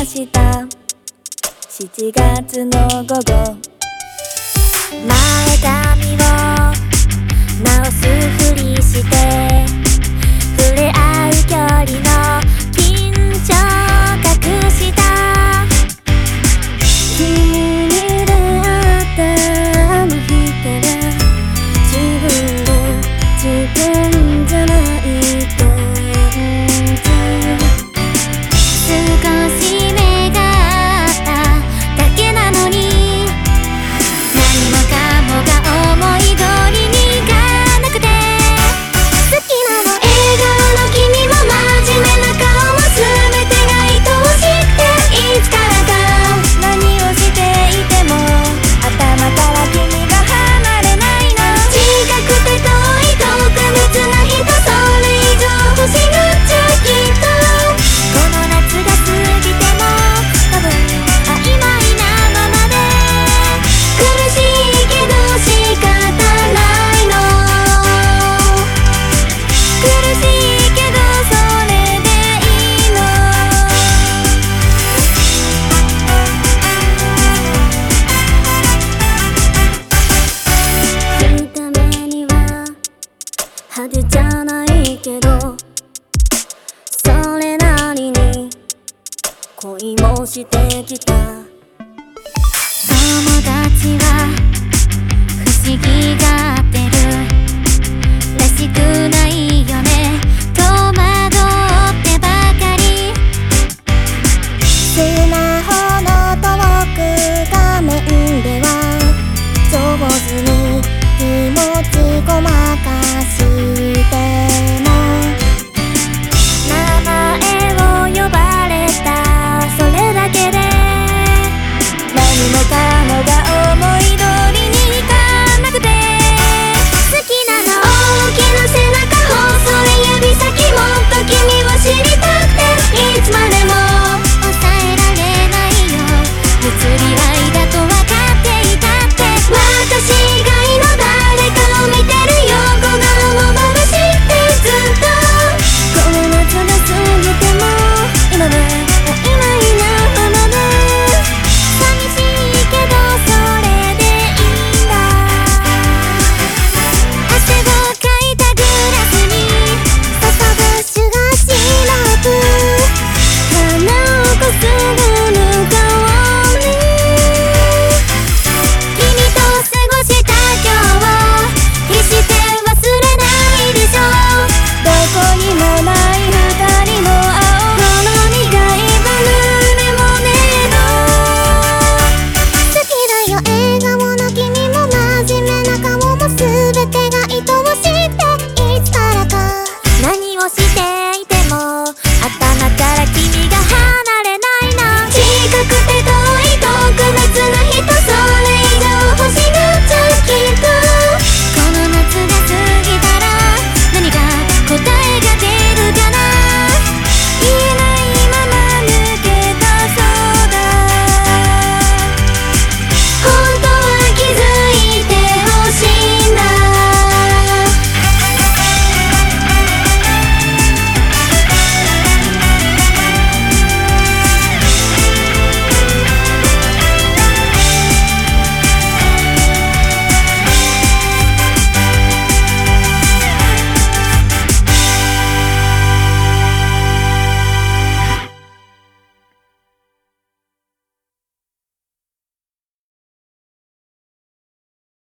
した7月の午後、前髪を直すふりして触れ合う距離の緊張隠した。君に出会ったあの日から自分じゃないと少し目が合っただけなのに、何もかもが思い通りにいかなくて好きなの。笑顔の君も真面目な顔も全てが愛おしくて、いつからか何をしていても頭から君が離れないの。近くて遠い特別な人、それ以上欲しがっちゃうきっと。この夏が過ぎても多分曖昧なままで、苦しいけど仕方ないの。苦しいけどそれでいいの。見た目には派手じゃないけど、それなりに恋もしてきた。友達は不思議がってるらしくない